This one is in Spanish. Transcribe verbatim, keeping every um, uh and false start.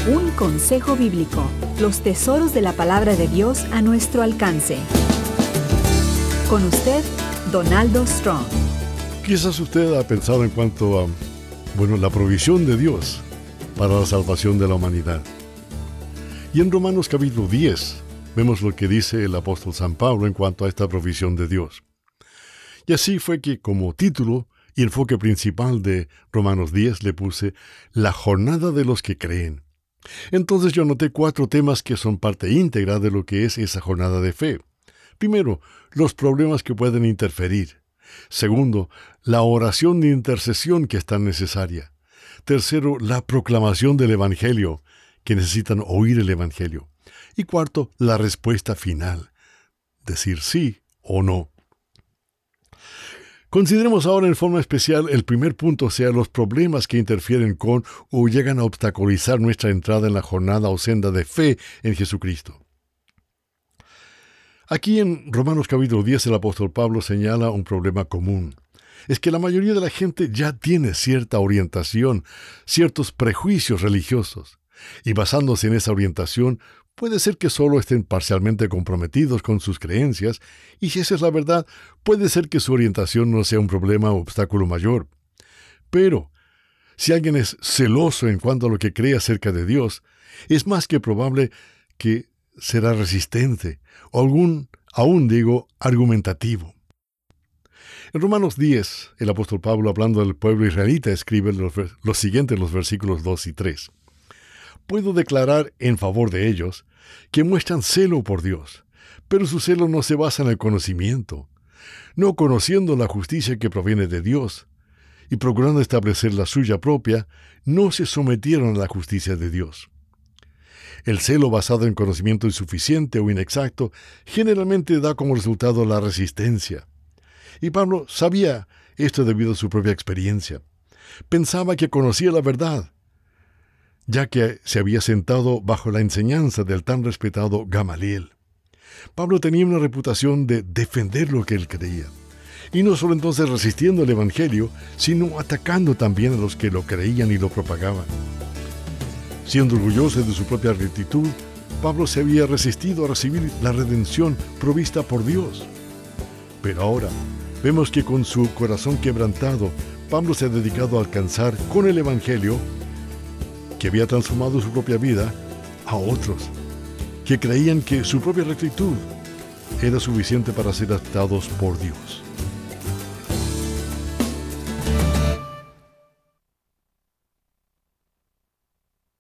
Un consejo bíblico. Los tesoros de la palabra de Dios a nuestro alcance. Con usted, Donaldo Strong. Quizás usted ha pensado en cuanto a, bueno, la provisión de Dios para la salvación de la humanidad. Y en Romanos capítulo diez vemos lo que dice el apóstol San Pablo en cuanto a esta provisión de Dios. Y así fue que como título y enfoque principal de Romanos diez le puse la jornada de los que creen. Entonces yo anoté cuatro temas que son parte íntegra de lo que es esa jornada de fe. Primero, los problemas que pueden interferir. Segundo, la oración de intercesión que es tan necesaria. Tercero, la proclamación del Evangelio, que necesitan oír el Evangelio. Y cuarto, la respuesta final, decir sí o no. Consideremos ahora en forma especial el primer punto, o sea, los problemas que interfieren con o llegan a obstaculizar nuestra entrada en la jornada o senda de fe en Jesucristo. Aquí en Romanos capítulo diez el apóstol Pablo señala un problema común. Es que la mayoría de la gente ya tiene cierta orientación, ciertos prejuicios religiosos, y basándose en esa orientación, puede ser que solo estén parcialmente comprometidos con sus creencias, y si esa es la verdad, puede ser que su orientación no sea un problema o obstáculo mayor. Pero, si alguien es celoso en cuanto a lo que cree acerca de Dios, es más que probable que será resistente, o algún, aún digo, argumentativo. En Romanos diez, el apóstol Pablo, hablando del pueblo israelita, escribe los, lo siguiente en los versículos dos y tres. Puedo declarar en favor de ellos que muestran celo por Dios, pero su celo no se basa en el conocimiento, no conociendo la justicia que proviene de Dios, y procurando establecer la suya propia, no se sometieron a la justicia de Dios. El celo basado en conocimiento insuficiente o inexacto generalmente da como resultado la resistencia. Y Pablo sabía esto debido a su propia experiencia. Pensaba que conocía la verdad, ya que se había sentado bajo la enseñanza del tan respetado Gamaliel. Pablo tenía una reputación de defender lo que él creía, y no solo entonces resistiendo el Evangelio, sino atacando también a los que lo creían y lo propagaban. Siendo orgulloso de su propia rectitud, Pablo se había resistido a recibir la redención provista por Dios. Pero ahora, vemos que con su corazón quebrantado, Pablo se ha dedicado a alcanzar con el Evangelio, que había transformado su propia vida, a otros, que creían que su propia rectitud era suficiente para ser aceptados por Dios.